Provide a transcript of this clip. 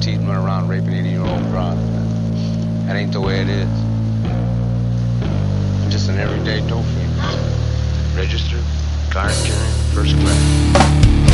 teeth and run around raping 80-year-old broad. That ain't the way it is. I'm just an everyday dope fiend. Registered, car insurance, first class.